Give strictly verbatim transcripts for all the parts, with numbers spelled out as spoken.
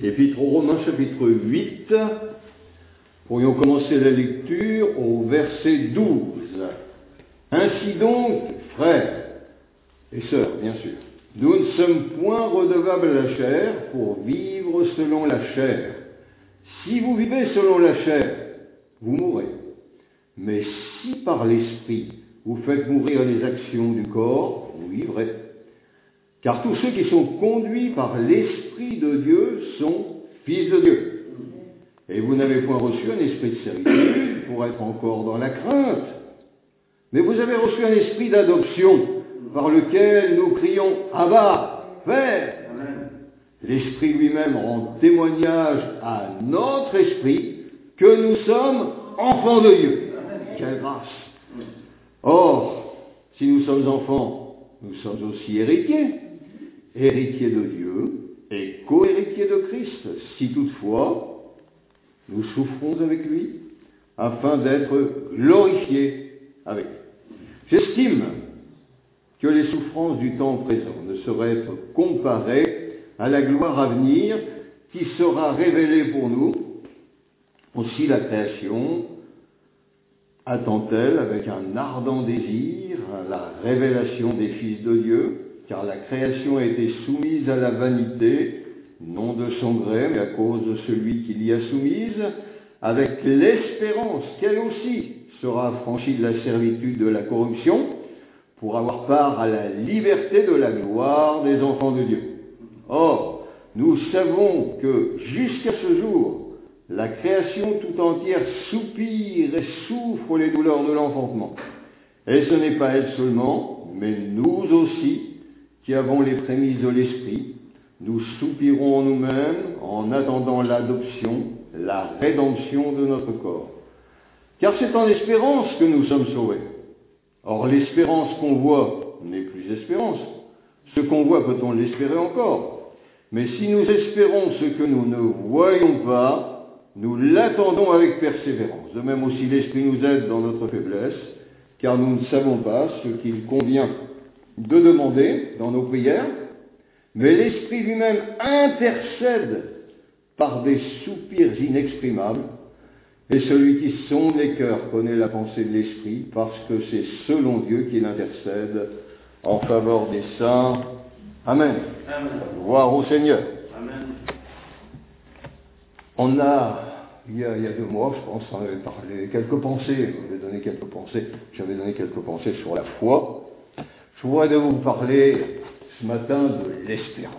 Épître aux Romains, chapitre huit. Pourrions commencer la lecture au verset douze. Ainsi donc, frères et sœurs, bien sûr, nous ne sommes point redevables à la chair pour vivre selon la chair. Si vous vivez selon la chair, vous mourrez. Mais si par l'Esprit vous faites mourir les actions du corps, vous vivrez. Car tous ceux qui sont conduits par l'Esprit de Dieu sont fils de Dieu. Et vous n'avez point reçu un esprit de servitude pour être encore dans la crainte, mais vous avez reçu un esprit d'adoption par lequel nous crions « Abba, Père !» L'Esprit lui-même rend témoignage à notre esprit que nous sommes enfants de Dieu. Quelle grâce! Or, si nous sommes enfants, nous sommes aussi héritiers, héritiers de Dieu et co-héritiers de Christ, si toutefois nous souffrons avec lui, afin d'être glorifiés avec lui. J'estime que les souffrances du temps présent ne sauraient être comparées à la gloire à venir qui sera révélée pour nous. Aussi la création attend-elle avec un ardent désir la révélation des fils de Dieu, car la création a été soumise à la vanité, non de son gré, mais à cause de celui qui l'y a soumise, avec l'espérance qu'elle aussi sera affranchie de la servitude de la corruption, pour avoir part à la liberté de la gloire des enfants de Dieu. Or, nous savons que jusqu'à ce jour, la création tout entière soupire et souffre les douleurs de l'enfantement. Et ce n'est pas elle seulement, mais nous aussi, qui avons les prémices de l'Esprit, nous soupirons en nous-mêmes en attendant l'adoption, la rédemption de notre corps. Car c'est en espérance que nous sommes sauvés. Or, l'espérance qu'on voit n'est plus espérance. Ce qu'on voit, peut-on l'espérer encore? Mais si nous espérons ce que nous ne voyons pas, nous l'attendons avec persévérance. De même aussi, l'Esprit nous aide dans notre faiblesse, car nous ne savons pas ce qu'il convient de demander dans nos prières, mais l'Esprit lui-même intercède par des soupirs inexprimables, et celui qui sonde les cœurs connaît la pensée de l'Esprit, parce que c'est selon Dieu qu'il intercède en faveur des saints. Amen. Amen. Gloire au Seigneur. Amen. On a, il y a, il y a deux mois, je pense, on avait parlé quelques pensées, on avait donné quelques pensées, j'avais donné quelques pensées sur la foi. Je voudrais vous parler ce matin de l'espérance.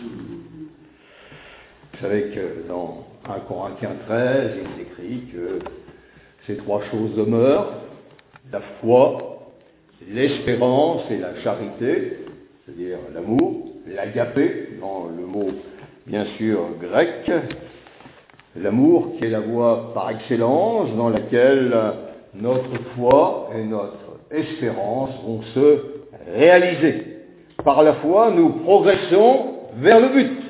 Vous savez que dans un Corinthiens treize, il est écrit que ces trois choses demeurent, la foi, l'espérance et la charité, c'est-à-dire l'amour, l'agapé, dans le mot bien sûr grec, l'amour qui est la voie par excellence dans laquelle notre foi et notre espérance vont se réaliser. Par la foi, nous progressons vers le but.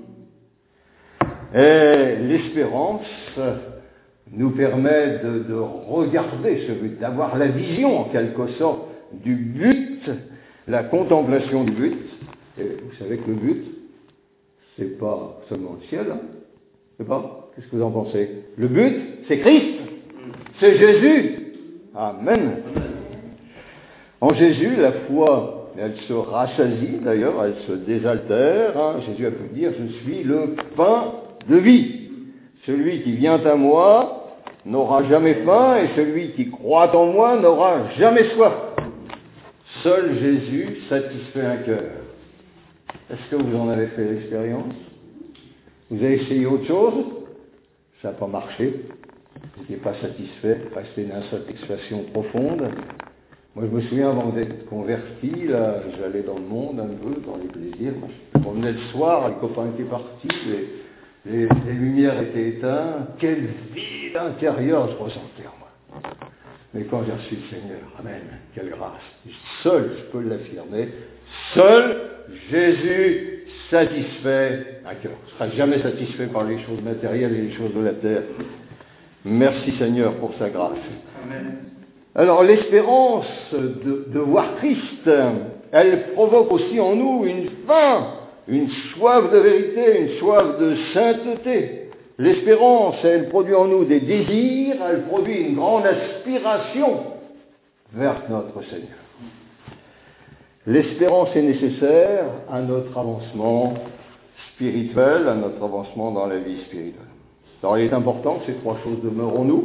Et l'espérance nous permet de, de regarder ce but, d'avoir la vision en quelque sorte du but, la contemplation du but. Et vous savez que le but, c'est pas seulement le ciel, hein. C'est pas? Qu'est-ce que vous en pensez? Le but, c'est Christ, c'est Jésus. Amen. En Jésus, la foi, elle se rassasie, d'ailleurs, elle se désaltère. Hein. Jésus a pu dire, je suis le pain de vie. Celui qui vient à moi n'aura jamais faim, et celui qui croit en moi n'aura jamais soif. Seul Jésus satisfait un cœur. Est-ce que vous en avez fait l'expérience? Vous avez essayé autre chose? Ça n'a pas marché. Vous n'étiez pas satisfait, resté une insatisfaction profonde. Moi, je me souviens, avant d'être converti, là, j'allais dans le monde un peu, dans les plaisirs. Je promenais le soir, les copains étaient partis, les, les, les lumières étaient éteintes. Quel vide intérieur je ressentais en moi. Mais quand j'ai reçu le Seigneur, amen, quelle grâce. Seul, je peux l'affirmer, seul Jésus satisfait un cœur. On ne sera jamais satisfait par les choses matérielles et les choses de la terre. Merci Seigneur pour sa grâce. Amen. Alors l'espérance de, de voir Christ, elle provoque aussi en nous une faim, une soif de vérité, une soif de sainteté. L'espérance, elle produit en nous des désirs, elle produit une grande aspiration vers notre Seigneur. L'espérance est nécessaire à notre avancement spirituel, à notre avancement dans la vie spirituelle. Alors il est important que ces trois choses demeurent en nous.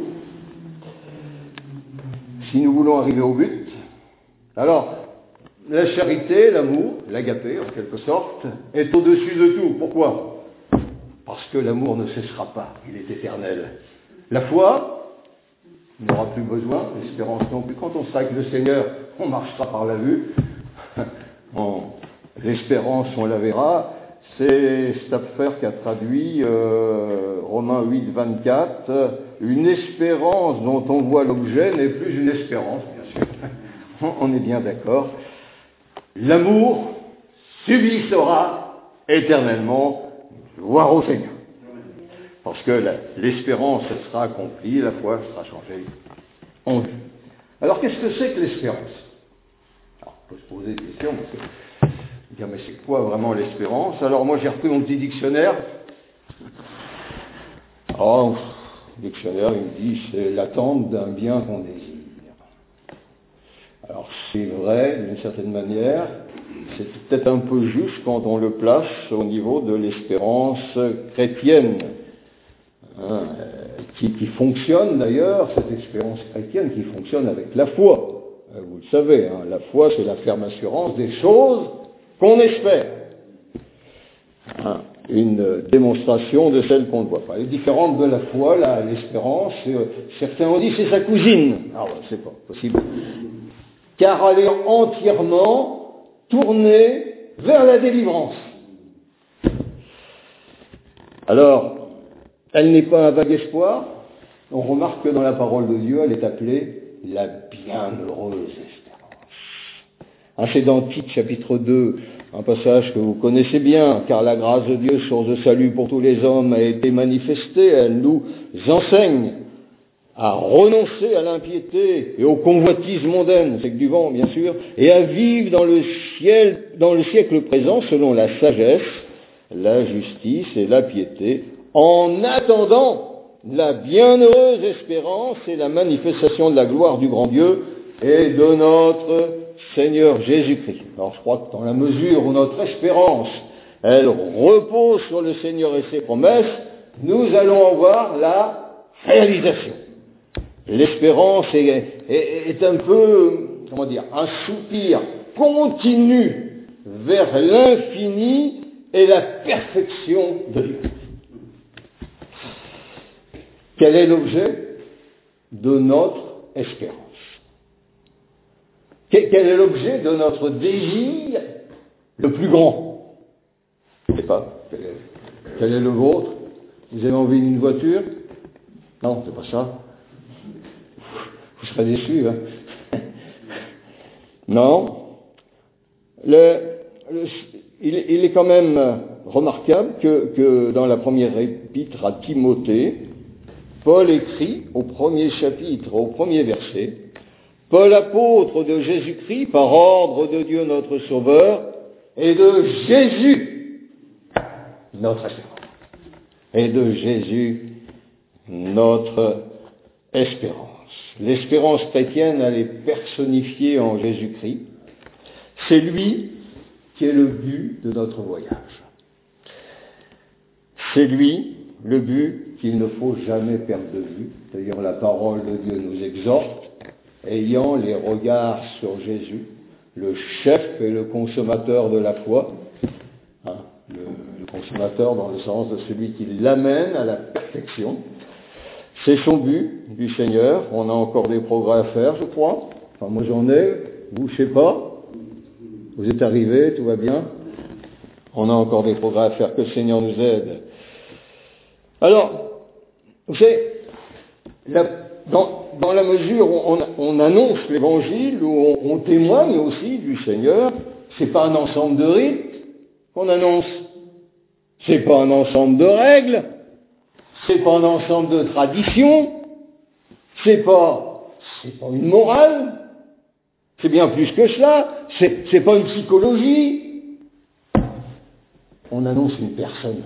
Si nous voulons arriver au but, alors la charité, l'amour, l'agapé en quelque sorte, est au-dessus de tout. Pourquoi ? Parce que l'amour ne cessera pas, il est éternel. La foi, on n'aura plus besoin, l'espérance non plus. Quand on sera avec le Seigneur, on marchera par la vue. Bon, l'espérance, on la verra. C'est Stapfer qui a traduit euh, Romains huit, vingt-quatre. Une espérance dont on voit l'objet n'est plus une espérance, bien sûr. On est bien d'accord. L'amour subsistera éternellement. Gloire au Seigneur. Parce que la, l'espérance sera accomplie, la foi sera changée en vue. Alors qu'est-ce que c'est que l'espérance ? Alors, on peut se poser des questions, parce que dire, mais c'est quoi vraiment l'espérance ? Alors moi j'ai repris mon petit dictionnaire. Oh, le dictionnaire il me dit c'est l'attente d'un bien qu'on désire. Alors c'est vrai d'une certaine manière, c'est peut-être un peu juste quand on le place au niveau de l'espérance chrétienne, hein, qui, qui fonctionne d'ailleurs, cette espérance chrétienne qui fonctionne avec la foi. Vous le savez, hein, la foi c'est la ferme assurance des choses qu'on espère. Hein, une démonstration de celle qu'on ne voit pas. Elle est différente de la foi, là, l'espérance, euh, certains ont dit c'est sa cousine. Ah ouais, c'est pas possible. Car elle est entièrement tournée vers la délivrance. Alors, elle n'est pas un vague espoir. On remarque que dans la parole de Dieu, elle est appelée la bienheureuse espérance. Ah, c'est dans Tite, chapitre deux, un passage que vous connaissez bien, car la grâce de Dieu, source de salut pour tous les hommes, a été manifestée. Elle nous enseigne à renoncer à l'impiété et aux convoitises mondaines, c'est que du vent bien sûr, et à vivre dans le ciel, dans le siècle présent selon la sagesse, la justice et la piété, en attendant la bienheureuse espérance et la manifestation de la gloire du grand Dieu et de notre Seigneur Jésus-Christ. Alors je crois que dans la mesure où notre espérance, elle repose sur le Seigneur et ses promesses, nous allons en voir la réalisation. L'espérance est, est, est un peu, comment dire, un soupir continu vers l'infini et la perfection de Dieu. Quel est l'objet de notre espérance ? Quel est l'objet de notre désir le plus grand ? Je ne sais pas. Quel est, quel est le vôtre ? Vous avez envie d'une voiture ? Non, c'est pas ça. Vous serez déçus, hein. Non. Le, le, il, il est quand même remarquable que, que dans la première épître à Timothée, Paul écrit au premier chapitre, au premier verset, « Paul, apôtre de Jésus-Christ, par ordre de Dieu notre Sauveur, et de Jésus, notre espérance. » Et de Jésus, notre espérance. L'espérance chrétienne, elle est personnifiée en Jésus-Christ. C'est lui qui est le but de notre voyage. C'est lui le but qu'il ne faut jamais perdre de vue. D'ailleurs, la parole de Dieu nous exhorte, ayant les regards sur Jésus, le chef et le consommateur de la foi, hein, le, le consommateur dans le sens de celui qui l'amène à la perfection. C'est son but du Seigneur. On a encore des progrès à faire, je crois. Enfin, moi j'en ai, vous, je sais pas. Vous êtes arrivés, tout va bien. On a encore des progrès à faire, que le Seigneur nous aide. Alors, vous savez, la, dans, dans la mesure où on, on annonce l'évangile, où on, on témoigne aussi du Seigneur, c'est pas un ensemble de rites qu'on annonce. C'est pas un ensemble de règles. C'est pas un ensemble de traditions. C'est pas, c'est pas une morale. C'est bien plus que cela. C'est, c'est pas une psychologie. on annonce une personne.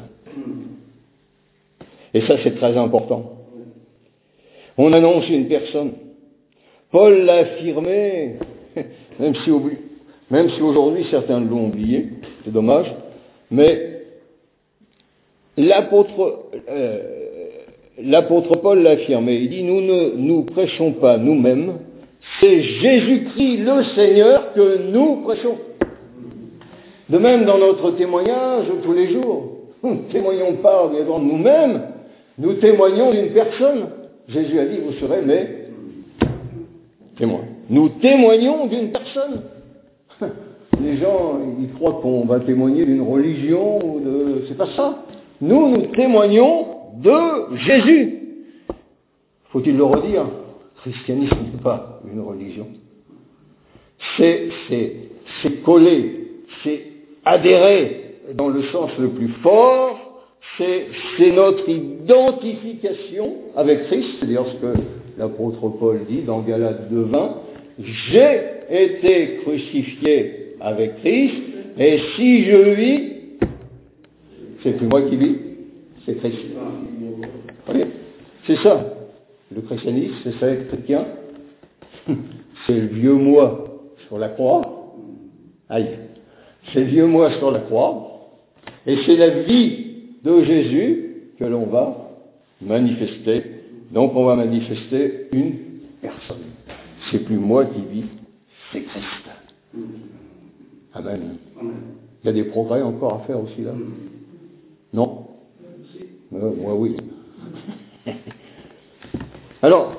Et ça, c'est très important. On annonce une personne. Paul l'a affirmé, même si, même si aujourd'hui certains l'ont oublié, c'est dommage, mais l'apôtre, euh, l'apôtre Paul l'a affirmé. Il dit, nous ne nous prêchons pas nous-mêmes, c'est Jésus-Christ le Seigneur que nous prêchons. De même, dans notre témoignage tous les jours, nous ne témoignons pas devant nous-mêmes, nous témoignons d'une personne. Jésus a dit, vous serez mes témoins. Nous témoignons d'une personne. Les gens, ils croient qu'on va témoigner d'une religion ou de... C'est pas ça. Nous, nous témoignons de Jésus. Faut-il le redire? Le christianisme n'est pas une religion. C'est, c'est, c'est collé, c'est adhérer dans le sens le plus fort, c'est, c'est notre identification avec Christ. C'est d'ailleurs ce que l'apôtre Paul dit dans Galates deux vingt. J'ai été crucifié avec Christ, et si je vis, c'est plus moi qui vis, c'est Christ. Voyez, c'est ça. Le christianisme, c'est ça être chrétien. C'est le vieux moi sur la croix. Aïe. C'est le vieux moi sur la croix. Et c'est la vie de Jésus que l'on va manifester. Donc on va manifester une personne. C'est plus moi qui vis, c'est Christ. Amen. Il y a des progrès encore à faire aussi là? Non? euh, Moi oui. Alors,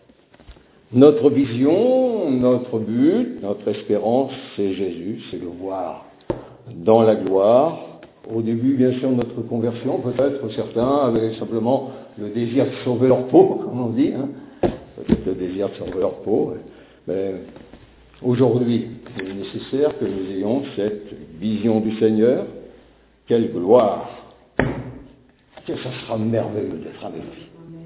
notre vision, notre but, notre espérance, c'est Jésus, c'est le voir dans la gloire. Au début, bien sûr, de notre conversion, peut-être certains avaient simplement le désir de sauver leur peau, comme on dit, hein. Peut-être le désir de sauver leur peau. Mais aujourd'hui, il est nécessaire que nous ayons cette vision du Seigneur. Quelle gloire! Que ça sera merveilleux d'être avec lui.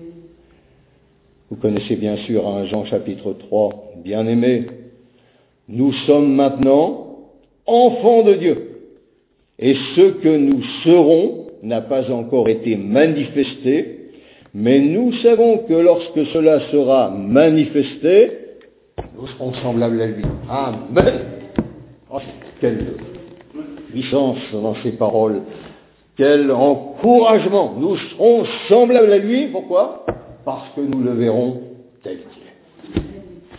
Vous connaissez bien sûr hein, Jean chapitre trois, bien-aimés, nous sommes maintenant enfants de Dieu. Et ce que nous serons n'a pas encore été manifesté, mais nous savons que lorsque cela sera manifesté, nous serons semblables à lui. Amen. Oh, quelle puissance dans ces paroles, quel encouragement. Nous serons semblables à lui, pourquoi ? Parce que nous le verrons tel qu'il est.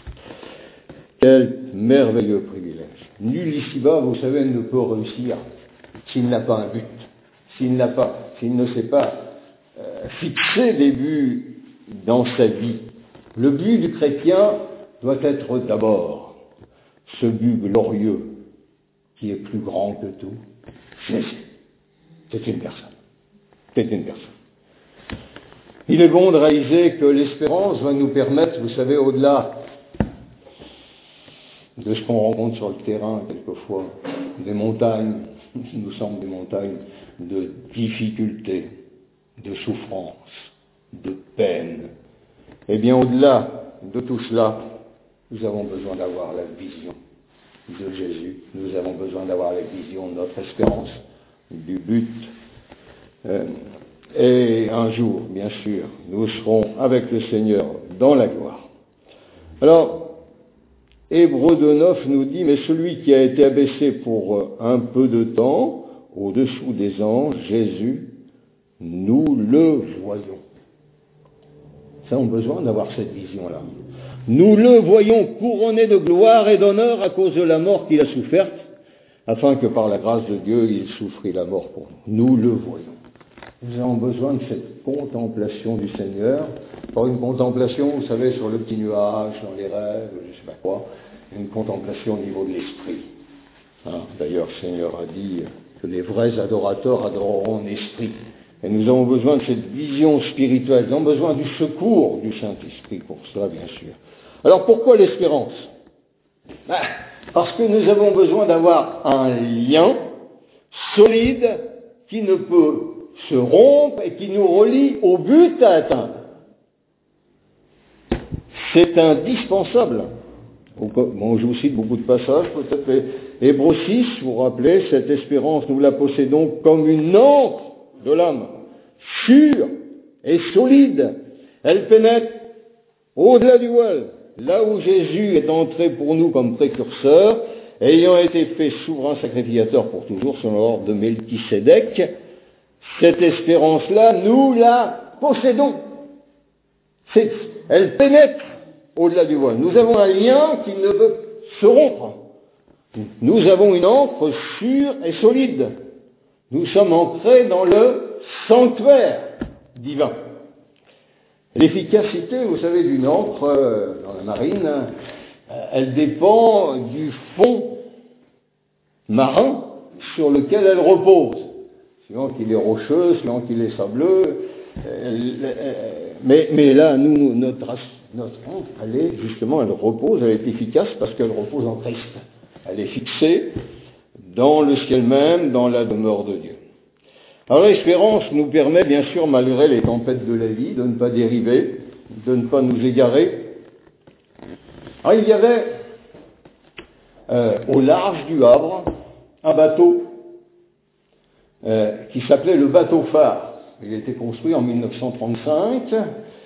Quel merveilleux privilège. Nul ici-bas, vous savez, ne peut réussir s'il n'a pas un but, s'il n'a pas, s'il ne sait pas euh, fixer des buts dans sa vie. Le but du chrétien doit être d'abord ce but glorieux qui est plus grand que tout. Jésus. C'est une personne. C'est une personne. Il est bon de réaliser que l'espérance va nous permettre, vous savez, au-delà de ce qu'on rencontre sur le terrain, quelquefois, des montagnes, qui nous semblent des montagnes de difficultés, de souffrances, de peine. Eh bien, au-delà de tout cela, nous avons besoin d'avoir la vision de Jésus. Nous avons besoin d'avoir la vision de notre espérance, du but. Euh, et un jour, bien sûr, nous serons avec le Seigneur dans la gloire. Alors, Hébreux deux neuf nous dit, mais celui qui a été abaissé pour un peu de temps, au-dessous des anges, Jésus, nous le voyons. Ça, on a besoin d'avoir cette vision-là. Nous le voyons couronné de gloire et d'honneur à cause de la mort qu'il a soufferte, afin que par la grâce de Dieu, il souffrit la mort pour nous. Nous le voyons. Nous avons besoin de cette contemplation du Seigneur, pas une contemplation, vous savez, sur le petit nuage, dans les rêves, je ne sais pas quoi, une contemplation au niveau de l'esprit. Hein, d'ailleurs, le Seigneur a dit que les vrais adorateurs adoreront en esprit. Et nous avons besoin de cette vision spirituelle, nous avons besoin du secours du Saint-Esprit pour cela, bien sûr. Alors pourquoi l'espérance ? Ben, parce que nous avons besoin d'avoir un lien solide qui ne peut se rompre et qui nous relie au but à atteindre. C'est indispensable. Bon, je vous cite beaucoup de passages, peut-être, mais Hébreux six, vous vous rappelez, cette espérance, nous la possédons comme une encre de l'âme, sûre et solide. Elle pénètre au-delà du voile, là où Jésus est entré pour nous comme précurseur, ayant été fait souverain sacrificateur pour toujours, selon l'ordre de Melchisédek. Cette espérance-là, nous la possédons. C'est, elle pénètre au-delà du voile. Nous avons un lien qui ne peut se rompre. Nous avons une encre sûre et solide. Nous sommes ancrés dans le sanctuaire divin. L'efficacité, vous savez, d'une encre euh, dans la marine, euh, elle dépend du fond marin sur lequel elle repose. Suivant qu'il est rocheux, suivant qu'il est sableux. Euh, euh, mais, mais là, nous, notre, notre encre, elle est, justement, elle repose, elle est efficace parce qu'elle repose en Christ. Elle est fixée dans le ciel même, dans la demeure de Dieu. Alors l'espérance nous permet, bien sûr, malgré les tempêtes de la vie, de ne pas dériver, de ne pas nous égarer. Alors il y avait, euh, au large du Havre, un bateau euh, qui s'appelait le bateau phare. Il a été construit en mille neuf cent trente-cinq.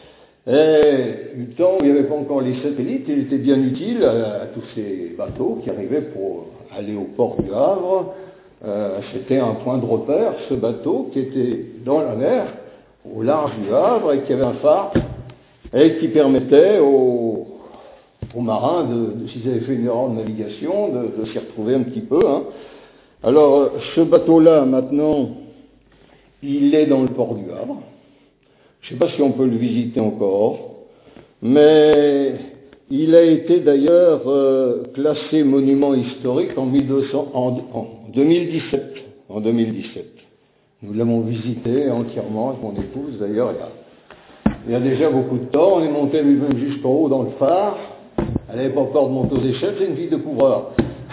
Et du temps où il n'y avait pas encore les satellites, il était bien utile à, à tous ces bateaux qui arrivaient pour aller au port du Havre. Euh, c'était un point de repère, ce bateau qui était dans la mer, au large du Havre, et qui avait un phare, et qui permettait aux, aux marins, de, de, s'ils avaient fait une erreur de navigation, de, de s'y retrouver un petit peu. Hein. Alors, ce bateau-là, maintenant, il est dans le port du Havre. Je ne sais pas si on peut le visiter encore, mais il a été d'ailleurs euh, classé monument historique en, mille deux cents, en, en deux mille dix-sept. En deux mille dix-sept. Nous l'avons visité entièrement avec mon épouse, d'ailleurs, il y a, il y a déjà beaucoup de temps. On est monté même jusqu'en haut dans le phare. Elle n'avait pas peur de monter aux échelles, c'est une fille de couvreur.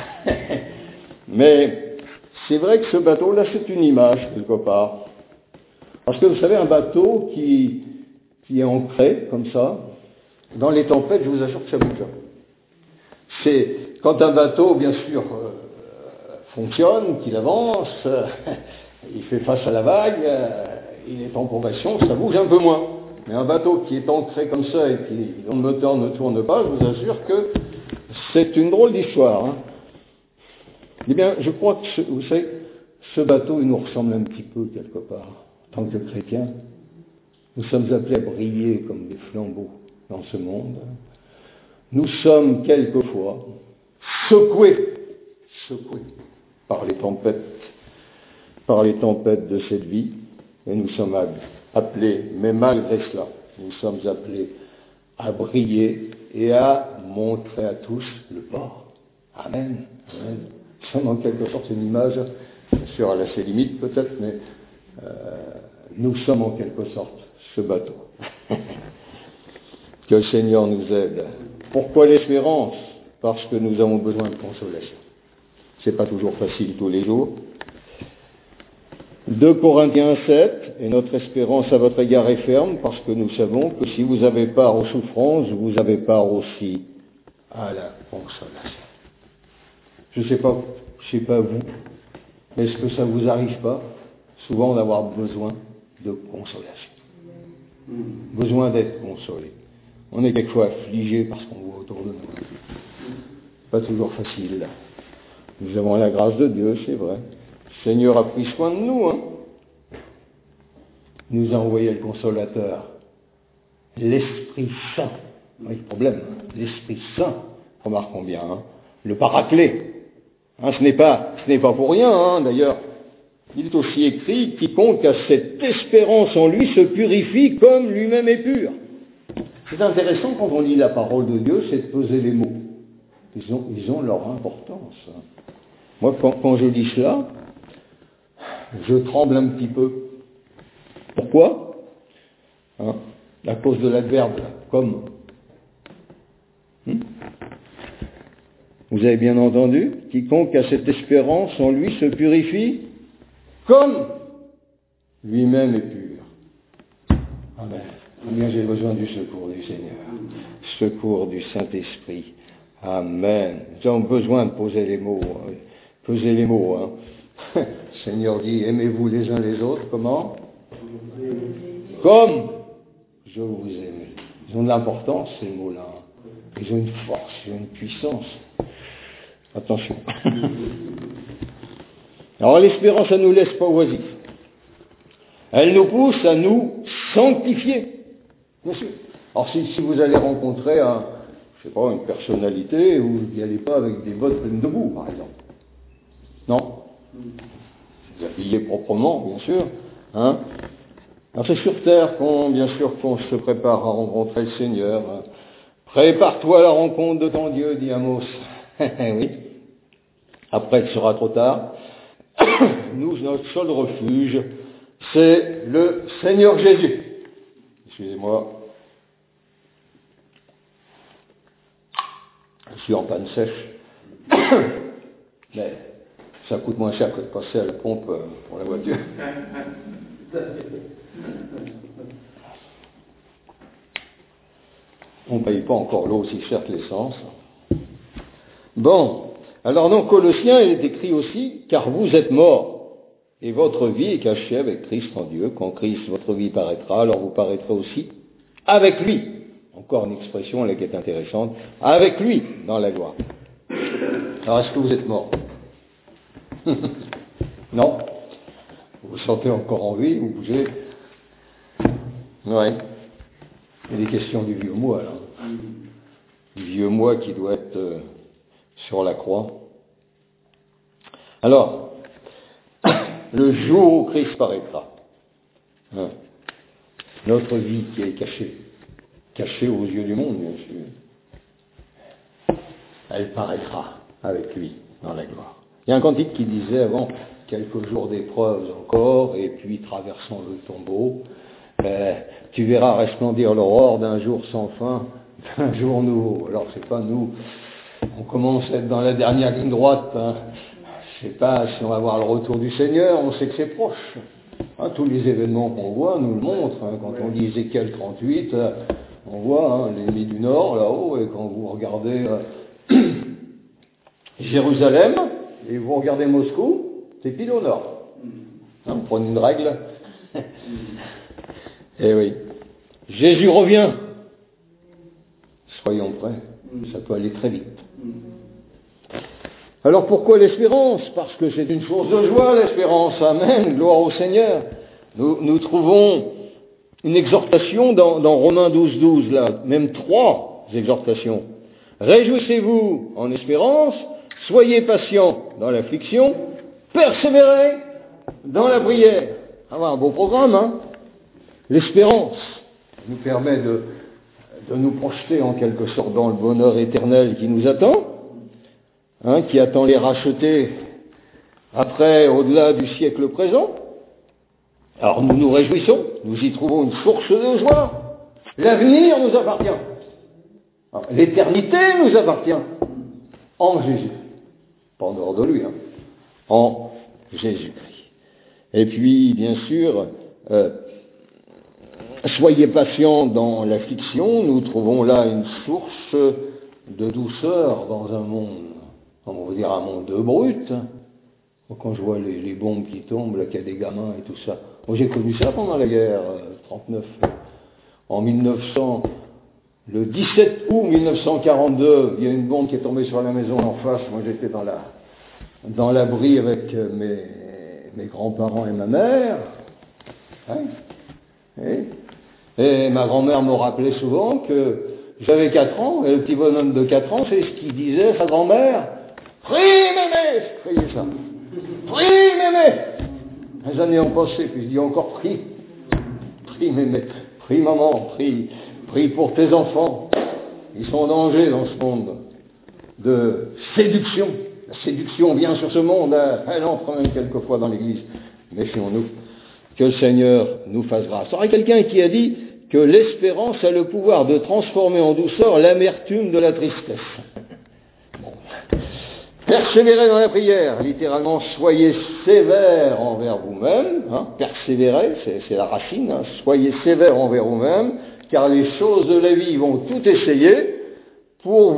Mais c'est vrai que ce bateau-là, c'est une image, quelque part. Parce que vous savez, un bateau qui, qui est ancré, comme ça, dans les tempêtes, je vous assure que ça bouge. C'est quand un bateau, bien sûr, euh, fonctionne, qu'il avance, euh, il fait face à la vague, euh, il est en progression, ça bouge un peu moins. Mais un bateau qui est ancré comme ça et qui, dont le moteur ne tourne pas, je vous assure que c'est une drôle d'histoire. Hein. Eh bien, je crois que, ce, vous savez, ce bateau, il nous ressemble un petit peu, quelque part. En tant que chrétiens, nous sommes appelés à briller comme des flambeaux dans ce monde. Nous sommes quelquefois secoués, secoués par les tempêtes, par les tempêtes de cette vie, et nous sommes appelés, mais malgré cela, nous sommes appelés à briller et à montrer à tous le port. Amen. Amen. Nous sommes en quelque sorte une image, bien sûr elle a ses limites peut-être, mais euh, nous sommes en quelque sorte ce bateau. Que le Seigneur nous aide. Pourquoi l'espérance? Parce que nous avons besoin de consolation. C'est pas toujours facile tous les jours. deux Corinthiens sept, et notre espérance à votre égard est ferme, parce que nous savons que si vous avez part aux souffrances, vous avez part aussi à la consolation. Je ne sais pas, je sais pas vous, mais est-ce que ça vous arrive pas souvent d'avoir besoin de consolation? Besoin d'être consolé. On est quelquefois affligé parce qu'on voit autour de nous. Pas toujours facile. Nous avons la grâce de Dieu, c'est vrai. Le Seigneur a pris soin de nous, hein. Il nous a envoyé le consolateur, l'Esprit Saint. Oui, problème, l'Esprit Saint, remarquons bien, hein. Le paraclet. Hein, ce n'est pas, ce n'est pas pour rien, hein, d'ailleurs. Il est aussi écrit, quiconque a cette espérance en lui se purifie comme lui-même est pur. C'est intéressant quand on lit la parole de Dieu, c'est de peser les mots. Ils ont, ils ont leur importance. Moi, quand, quand je dis cela, je tremble un petit peu. Pourquoi? Hein, à cause de l'adverbe, comme. Hmm? Vous avez bien entendu? Quiconque a cette espérance en lui se purifie comme lui-même est pur. Amen. Combien j'ai besoin du secours du Seigneur. Secours du Saint-Esprit. Amen. Nous avons besoin de poser les mots. Hein. Peser les mots. Hein. Le Seigneur dit, aimez-vous les uns les autres. Comment? Comme je vous aime. Ils ont de l'importance, ces mots-là. Ils ont une force, ils ont une puissance. Attention. Alors l'espérance, elle ne nous laisse pas oisifs. Elle nous pousse à nous sanctifier. Bien sûr. Alors si, si vous allez rencontrer un, je sais pas, une personnalité, vous n'y allez pas avec des bottes pleines de boue, par exemple. Non. Vous habillez proprement, bien sûr. Hein. Alors c'est sur terre qu'on, bien sûr, qu'on se prépare à rencontrer le Seigneur. Prépare-toi à la rencontre de ton Dieu, dit Amos. Oui. Après, il sera trop tard. Nous, notre seul refuge, c'est le Seigneur Jésus. Excusez-moi. Je suis en panne sèche. Mais ça coûte moins cher que de passer à la pompe pour la voiture. On ne paye pas encore l'eau aussi cher que l'essence. Bon, alors dans Colossiens, il est écrit aussi, car vous êtes morts, et votre vie est cachée avec Christ en Dieu. Quand Christ, votre vie paraîtra, alors vous paraîtrez aussi avec lui. Encore une expression là qui est intéressante, avec lui dans la gloire. Alors est-ce que vous êtes morts? Non? Vous vous sentez encore en vie, vous bougez? Oui. Il y a des questions du vieux moi, là. Du vieux moi qui doit être euh, sur la croix. Alors, le jour où Christ paraîtra, hein, notre vie qui est cachée, cachée aux yeux du monde, bien sûr, elle paraîtra avec lui dans la gloire. Il y a un cantique qui disait avant, quelques jours d'épreuves encore, et puis traversant le tombeau, euh, tu verras resplendir l'aurore d'un jour sans fin, d'un jour nouveau. Alors c'est pas nous, on commence à être dans la dernière ligne droite, hein. Je sais pas si on va voir le retour du Seigneur, on sait que c'est proche. Hein, tous les événements qu'on voit nous le montrent. Hein. Quand on lit Ézéchiel trente-huit, euh, on voit hein, l'ennemi du Nord là-haut, et quand vous regardez euh, Jérusalem, et vous regardez Moscou, c'est pile au nord. Hein, vous prenez une règle. Eh oui. Jésus revient. Soyons prêts. Ça peut aller très vite. Alors pourquoi l'espérance? Parce que c'est une source de joie, l'espérance. Amen. Gloire au Seigneur. Nous, nous trouvons une exhortation dans, dans Romains douze, douze, là. Même trois exhortations. Réjouissez-vous en espérance. Soyez patients dans l'affliction. Persévérez dans la prière. Ah, un beau programme, hein. L'espérance nous permet de, de nous projeter en quelque sorte dans le bonheur éternel qui nous attend, hein, qui attend les rachetés après, au-delà du siècle présent. Alors nous nous réjouissons, nous y trouvons une source de joie. L'avenir nous appartient. Alors, l'éternité nous appartient en Jésus. Pas en dehors de lui, hein. En Jésus-Christ. Et puis, bien sûr, euh, soyez patients dans l'affliction, nous trouvons là une source de douceur dans un monde, on va dire un monde de brut. Quand je vois les, les bombes qui tombent, là, qu'il y a des gamins et tout ça. Moi j'ai connu ça pendant la guerre, euh, trente-neuf. En mille neuf cents, le dix-sept août mille neuf cent quarante-deux, il y a une bombe qui est tombée sur la maison en face. Moi j'étais dans la, dans l'abri avec mes, mes grands-parents et ma mère. Hein, et, et ma grand-mère me rappelait souvent que j'avais quatre ans, et le petit bonhomme de quatre ans, c'est ce qu'il disait à sa grand-mère. Prie, mémé! Je criais ça. Prie, mémé! Les années ont passé, puis je dis encore prie. Prie, mémé. Prie, maman. Prie. Prie pour tes enfants. Ils sont en danger dans ce monde de séduction. La séduction vient sur ce monde, elle entre même quelquefois dans l'église. Méfions-nous. Que le Seigneur nous fasse grâce. Il y aurait quelqu'un qui a dit que l'espérance a le pouvoir de transformer en douceur l'amertume de la tristesse. Bon. Persévérez dans la prière, littéralement, soyez sévères envers vous-même, hein, persévérez, c'est, c'est la racine, hein, soyez sévères envers vous-même, car les choses de la vie vont tout essayer pour vous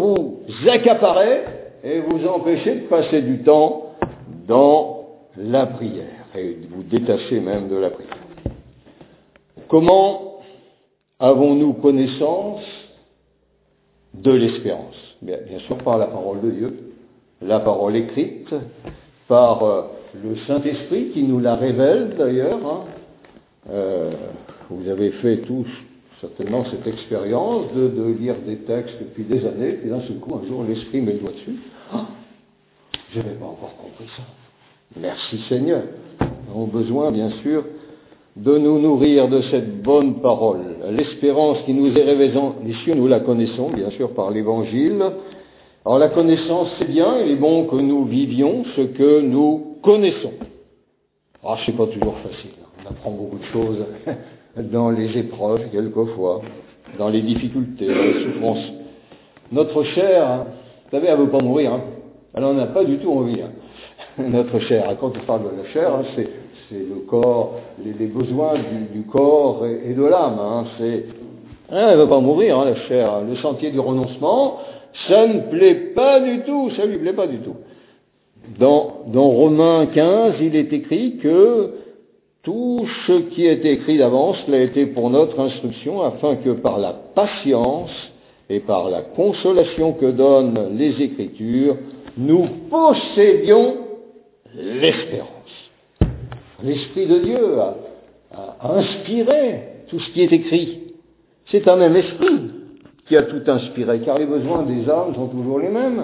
accaparer et vous empêcher de passer du temps dans la prière et de vous détacher même de la prière. Comment avons-nous connaissance de l'espérance? Bien, bien sûr par la parole de Dieu, la parole écrite, par euh, le Saint-Esprit qui nous la révèle d'ailleurs. Hein. Euh, vous avez fait tous certainement cette expérience de, de lire des textes depuis des années, puis d'un seul coup, un jour, l'Esprit met le doigt dessus. Oh, je n'avais pas encore compris ça. Merci Seigneur. Nous avons besoin, bien sûr, de nous nourrir de cette bonne parole. L'espérance qui nous est révélée des cieux, nous la connaissons, bien sûr, par l'Évangile. Alors la connaissance, c'est bien, il est bon que nous vivions ce que nous connaissons. Ah, c'est pas toujours facile. On apprend beaucoup de choses dans les épreuves, quelquefois, dans les difficultés, dans les souffrances. Notre chair, hein, vous savez, elle ne veut pas mourir. Hein. Elle n'en a pas du tout envie. Hein. Notre chair, quand on parle de la chair, hein, c'est, c'est le corps, les, les besoins du, du corps et, et de l'âme. Hein. C'est, hein, elle ne veut pas mourir, hein, la chair. Le sentier du renoncement, ça ne plaît pas du tout, ça ne lui plaît pas du tout. Dans, dans Romains quinze, il est écrit que tout ce qui est écrit d'avance l'a été pour notre instruction, afin que par la patience et par la consolation que donnent les Écritures, nous possédions l'espérance. L'Esprit de Dieu a, a, a inspiré tout ce qui est écrit. C'est un même esprit qui a tout inspiré, car les besoins des âmes sont toujours les mêmes.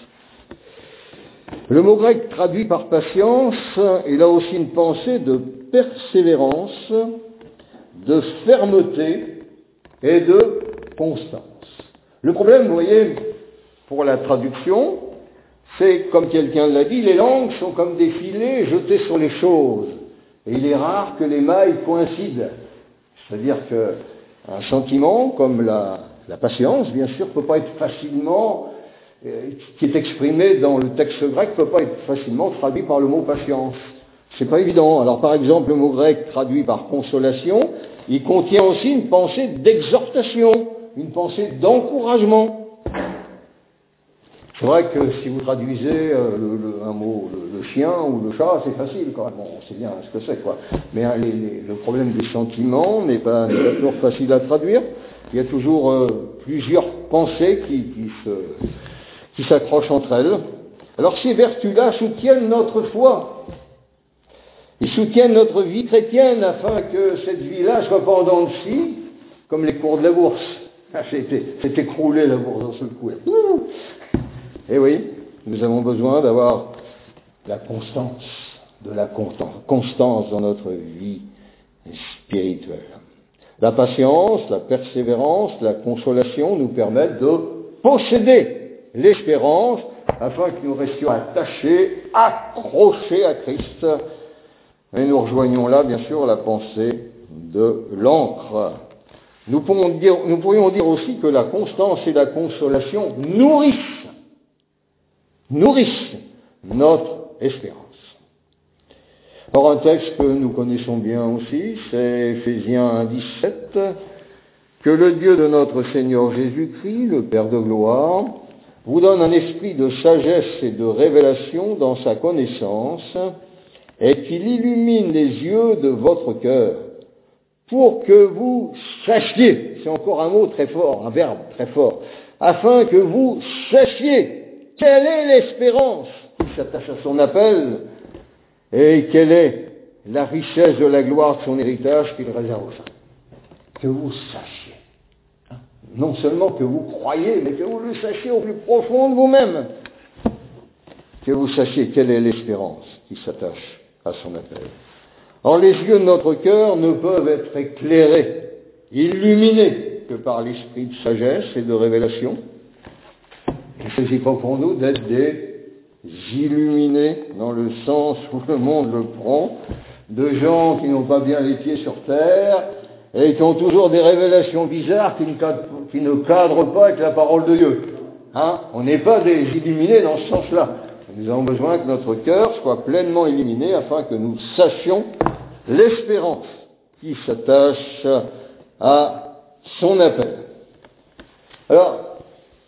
Le mot grec traduit par patience, il a aussi une pensée de persévérance, de fermeté et de constance. Le problème, vous voyez, pour la traduction, c'est, comme quelqu'un l'a dit, les langues sont comme des filets jetés sur les choses. Et il est rare que les mailles coïncident. C'est-à-dire qu'un sentiment comme la, la patience, bien sûr, ne peut pas être facilement, euh, qui est exprimé dans le texte grec, ne peut pas être facilement traduit par le mot patience. C'est pas évident. Alors, par exemple, le mot grec traduit par consolation, il contient aussi une pensée d'exhortation, une pensée d'encouragement. C'est vrai que si vous traduisez euh, le, le, un mot, le, le chien ou le chat, c'est facile, quand même. Bon, on sait bien ce que c'est, quoi. Mais hein, les, les, le problème des sentiments n'est pas, n'est pas toujours facile à traduire. Il y a toujours euh, plusieurs pensées qui, qui, se, qui s'accrochent entre elles. Alors, ces vertus-là soutiennent notre foi. Ils soutiennent notre vie chrétienne afin que cette vie-là soit pas en dents de scie, comme les cours de la bourse. Ah, c'était, c'est écroulé la bourse d'un seul coup. Et oui, nous avons besoin d'avoir la constance, de la constance dans notre vie spirituelle. La patience, la persévérance, la consolation nous permettent de posséder l'espérance afin que nous restions attachés, accrochés à Christ. Et nous rejoignons là, bien sûr, la pensée de l'encre. Nous pourrions dire, nous pourrions dire aussi que la constance et la consolation nourrissent, nourrissent notre espérance. Or, un texte que nous connaissons bien aussi, c'est Éphésiens un, dix-sept, que le Dieu de notre Seigneur Jésus-Christ, le Père de gloire, vous donne un esprit de sagesse et de révélation dans sa connaissance, et qu'il illumine les yeux de votre cœur, pour que vous sachiez, c'est encore un mot très fort, un verbe très fort, afin que vous sachiez quelle est l'espérance qui s'attache à son appel, et quelle est la richesse de la gloire de son héritage qu'il réserve aux saints. Que vous sachiez. Non seulement que vous croyez, mais que vous le sachiez au plus profond de vous-même. Que vous sachiez quelle est l'espérance qui s'attache à son appel. Or, les yeux de notre cœur ne peuvent être éclairés, illuminés, que par l'esprit de sagesse et de révélation. Il ne s'agit pas pour nous d'être des illuminés dans le sens où le monde le prend, de gens qui n'ont pas bien les pieds sur terre et qui ont toujours des révélations bizarres qui ne cadrent, qui ne cadrent pas avec la parole de Dieu. Hein? On n'est pas des illuminés dans ce sens-là. Nous avons besoin que notre cœur soit pleinement illuminé afin que nous sachions l'espérance qui s'attache à son appel. Alors,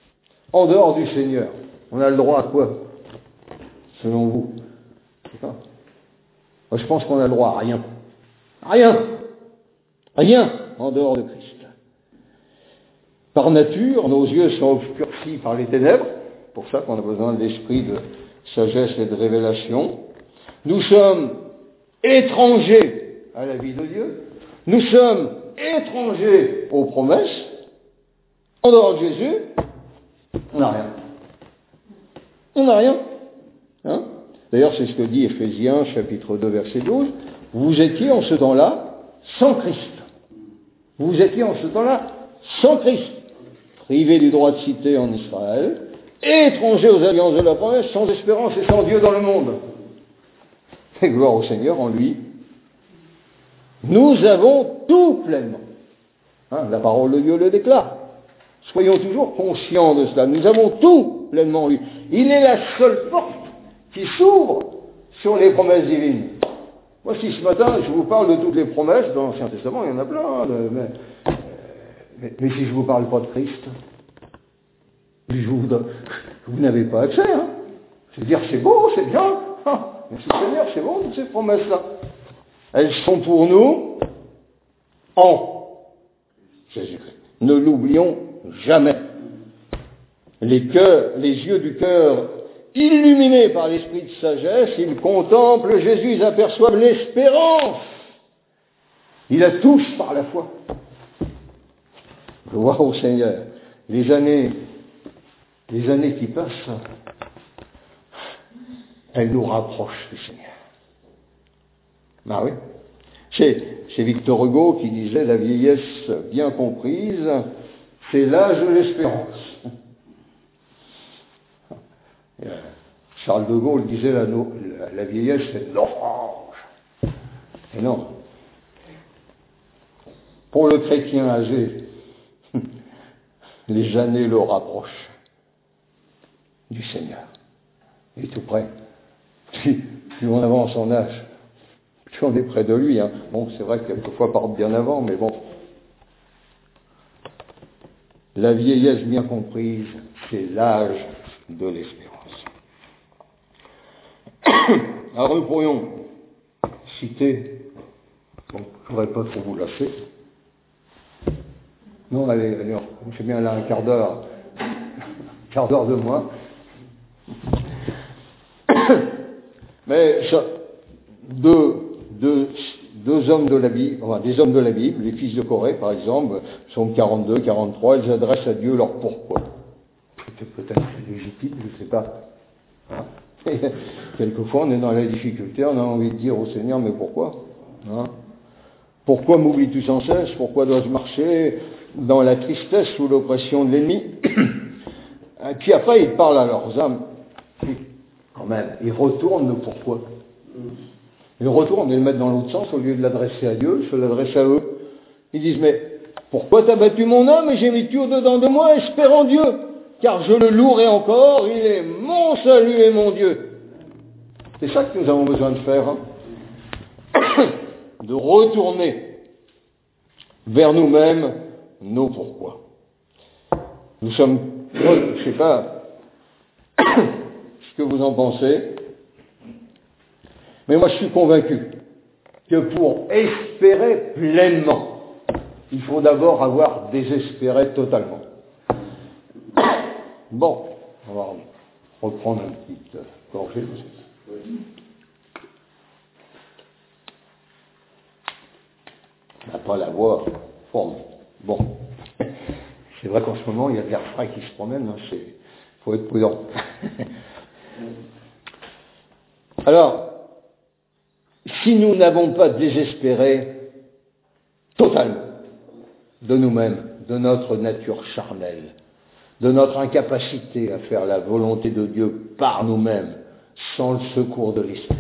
en dehors du Seigneur, on a le droit à quoi, selon vous? Moi, je pense qu'on a le droit à rien. Rien. Rien en dehors de Christ. Par nature, nos yeux sont obscurcis par les ténèbres. C'est pour ça qu'on a besoin de l'esprit de sagesse et de révélation. Nous sommes étrangers à la vie de Dieu. Nous sommes étrangers aux promesses. En dehors de Jésus, on n'a rien. On n'a rien. Hein? D'ailleurs, c'est ce que dit Éphésiens, chapitre deux, verset douze. Vous étiez en ce temps-là sans Christ. Vous étiez en ce temps-là sans Christ, privés du droit de cité en Israël, étrangers aux alliances de la promesse, sans espérance et sans Dieu dans le monde. Et gloire au Seigneur, en lui, nous avons tout pleinement. Hein, la parole de Dieu le déclare. Soyons toujours conscients de cela. Nous avons tout pleinement en lui. Il est la seule porte qui s'ouvre sur les promesses divines. Moi, si ce matin, je vous parle de toutes les promesses, dans l'Ancien Testament, il y en a plein, hein, mais, mais, mais si je ne vous parle pas de Christ, je vous, vous n'avez pas accès. Hein. Je veux dire, c'est beau, c'est bien. Hein, mais c'est Seigneur, c'est bon, toutes ces promesses-là. Elles sont pour nous en Jésus-Christ. Ne l'oublions jamais. Les cœurs, les yeux du cœur illuminés par l'esprit de sagesse, ils contemplent Jésus, ils aperçoivent l'espérance. Ils la touchent par la foi. Gloire au Seigneur. Les années, les années qui passent, elles nous rapprochent du Seigneur. Ah oui. C'est, c'est Victor Hugo qui disait la vieillesse bien comprise, c'est l'âge de l'espérance. Charles de Gaulle disait la, la, la vieillesse c'est l'orange. Et non. Pour le chrétien âgé, les années le rapprochent du Seigneur. Il est tout près. Plus, plus on avance en âge, plus on est près de lui. Hein. Bon, c'est vrai que quelquefois part bien avant, mais bon. La vieillesse bien comprise, c'est l'âge de l'espérance. Alors nous pourrions citer, bon, je ne voudrais pas trop vous lâcher. Non, allez, allez, c'est bien là un quart d'heure, un quart d'heure de moins. Mais ça, deux, deux, deux hommes de la Bible, enfin des hommes de la Bible, les fils de Corée par exemple, sont quarante-deux, quarante-trois, ils adressent à Dieu leur pourquoi. Peut-être, peut-être c'est légitime, je ne sais pas. Hein? Quelquefois on est dans la difficulté, on a envie de dire au Seigneur, mais pourquoi hein? Pourquoi m'oublies-tu sans cesse? Pourquoi dois-je marcher dans la tristesse sous l'oppression de l'ennemi? Puis après ils parlent à leurs âmes. Puis, quand même, ils retournent le pourquoi. Ils retournent et le mettent dans l'autre sens, au lieu de l'adresser à Dieu, je l'adresse à eux. Ils disent, mais pourquoi t'as battu mon âme et j'ai mis tout au-dedans de moi, espérant Dieu? Car je le louerai encore, il est mon salut et mon Dieu. C'est ça que nous avons besoin de faire. Hein? De retourner vers nous-mêmes nos pourquoi. Nous sommes, je ne sais pas ce que vous en pensez, mais moi je suis convaincu que pour espérer pleinement, il faut d'abord avoir désespéré totalement. Bon, on va reprendre une petite euh, gorgée. Oui. On n'a pas la voix forme. Bon, c'est vrai qu'en ce moment, il y a de l'air frais qui se promène, il hein, faut être prudent. Alors, si nous n'avons pas désespéré totalement de nous-mêmes, de notre nature charnelle, de notre incapacité à faire la volonté de Dieu par nous-mêmes, sans le secours de l'Esprit,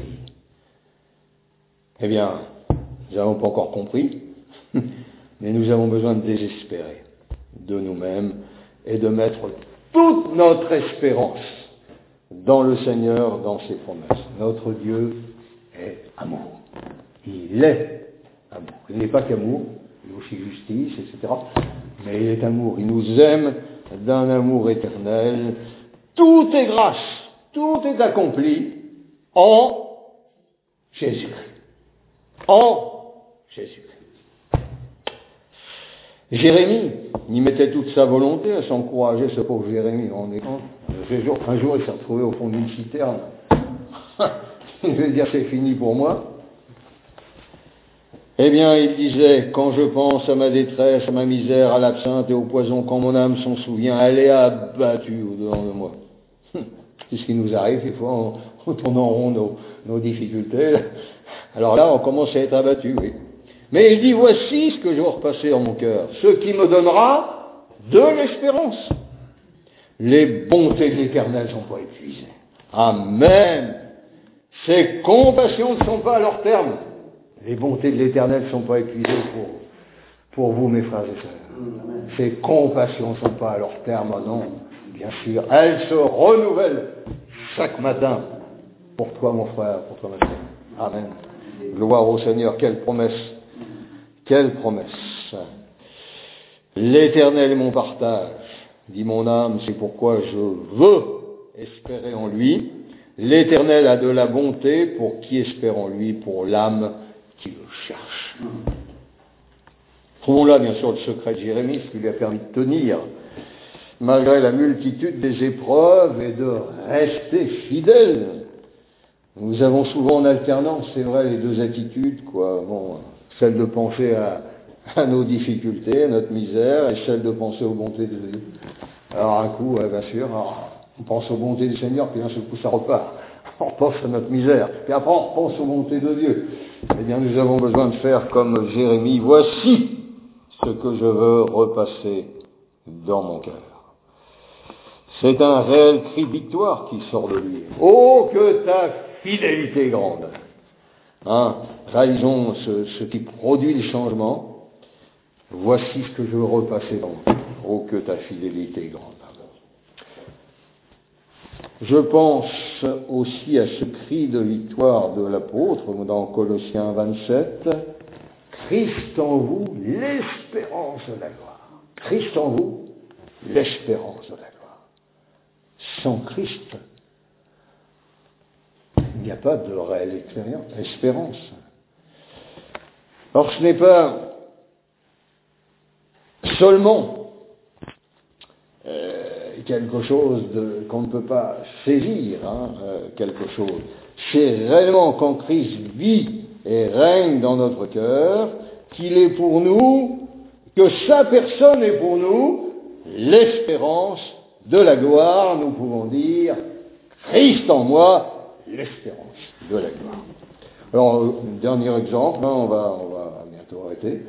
eh bien, nous n'avons pas encore compris, mais nous avons besoin de désespérer de nous-mêmes et de mettre toute notre espérance dans le Seigneur, dans ses promesses. Notre Dieu est amour. Il est amour. Il n'est pas qu'amour, il est aussi justice, et cetera. Mais il est amour. Il nous aime d'un amour éternel. Tout est grâce, tout est accompli en Jésus-Christ. En Jésus-Christ. Jérémie, il mettait toute sa volonté à s'encourager, ce pauvre Jérémie, on est compte. Un jour, il s'est retrouvé au fond d'une citerne. Je vais dire, c'est fini pour moi. Eh bien, il disait, quand je pense à ma détresse, à ma misère, à l'absinthe et au poison, quand mon âme s'en souvient, elle est abattue au-dedans de moi. C'est ce qui nous arrive, des fois, on, on tourne en rond nos, nos difficultés. Alors là, on commence à être abattu, oui. Mais il dit, voici ce que je vais repasser en mon cœur, ce qui me donnera de l'espérance. Les bontés de l'Éternel ne sont pas épuisées. Amen. Ses compassions ne sont pas à leur terme. Les bontés de l'Éternel ne sont pas épuisées pour, pour vous, mes frères et sœurs. Ses compassions ne sont pas à leur terme, non. Bien sûr, elles se renouvellent chaque matin. Pour toi, mon frère, pour toi, ma sœur. Amen. Gloire au Seigneur. Quelle promesse. Quelle promesse. L'Éternel est mon partage, dit mon âme, c'est pourquoi je veux espérer en lui. L'Éternel a de la bonté pour qui espère en lui, pour l'âme qui le cherche. Trouvons là, bien sûr, le secret de Jérémie, ce qui lui a permis de tenir, malgré la multitude des épreuves, et de rester fidèle. Nous avons souvent en alternance, c'est vrai, les deux attitudes, quoi. Bon, celle de penser à, à nos difficultés, à notre misère, et celle de penser aux bontés de Dieu. Alors un coup, ouais, bien sûr, alors, on pense aux bontés du Seigneur, puis d'un seul coup ça repart. On pense à notre misère, puis après on pense aux bontés de Dieu. Eh bien, nous avons besoin de faire comme Jérémie. Voici ce que je veux repasser dans mon cœur. C'est un réel cri de victoire qui sort de lui. Oh, que ta fidélité est grande. Hein, réalisons ce, ce qui produit le changement. Voici ce que je veux repasser dans mon cœur. Oh, que ta fidélité est grande. Je pense aussi à ce cri de victoire de l'apôtre dans Colossiens vingt-sept. Christ en vous, l'espérance de la gloire. Christ en vous, l'espérance de la gloire. Sans Christ, il n'y a pas de réelle expérience, espérance. Or, ce n'est pas seulement euh, quelque chose de, qu'on ne peut pas saisir, hein, euh, quelque chose. C'est réellement quand Christ vit et règne dans notre cœur, qu'il est pour nous, que sa personne est pour nous l'espérance de la gloire. Nous pouvons dire, Christ en moi, l'espérance de la gloire. Alors, un dernier exemple, hein, on va, on va bientôt arrêter.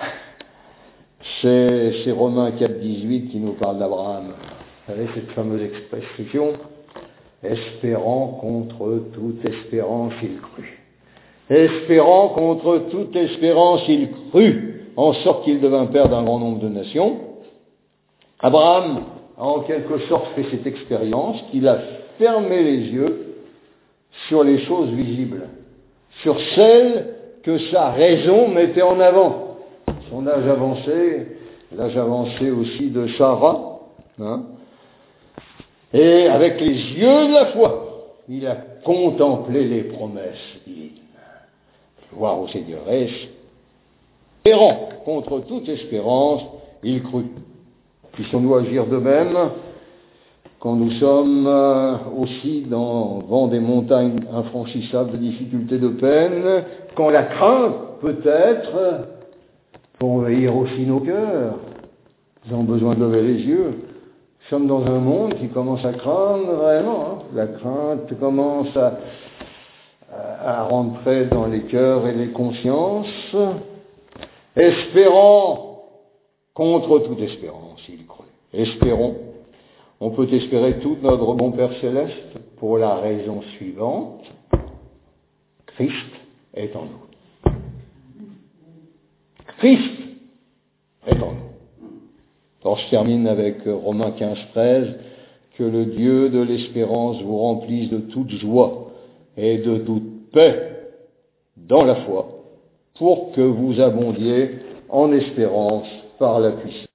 C'est, c'est Romains quatre, dix-huit qui nous parle d'Abraham. Vous savez, cette fameuse expression, espérant contre toute espérance, il crut. Espérant contre toute espérance, il crut, en sorte qu'il devint père d'un grand nombre de nations. Abraham a en quelque sorte fait cette expérience qu'il a fermé les yeux sur les choses visibles, sur celles que sa raison mettait en avant. Son âge avancé, l'âge avancé aussi de Sarah, hein, et avec les yeux de la foi, il a contemplé les promesses divines. Gloire au Seigneur. Espérant contre toute espérance, il crut. Puissions-nous agir de même quand nous sommes aussi dans vent des montagnes infranchissables de difficultés, de peine, quand la crainte peut-être pour envahir aussi nos cœurs. Nous avons besoin de lever les yeux. Nous sommes dans un monde qui commence à craindre vraiment. Hein. La crainte commence à, à rentrer dans les cœurs et les consciences. Espérant contre toute espérance, il crut. Espérons. On peut espérer tout notre bon Père Céleste pour la raison suivante. Christ est en nous. Christ est en nous. Alors je termine avec Romains quinze, treize. Que le Dieu de l'espérance vous remplisse de toute joie et de toute paix dans la foi, pour que vous abondiez en espérance par la puissance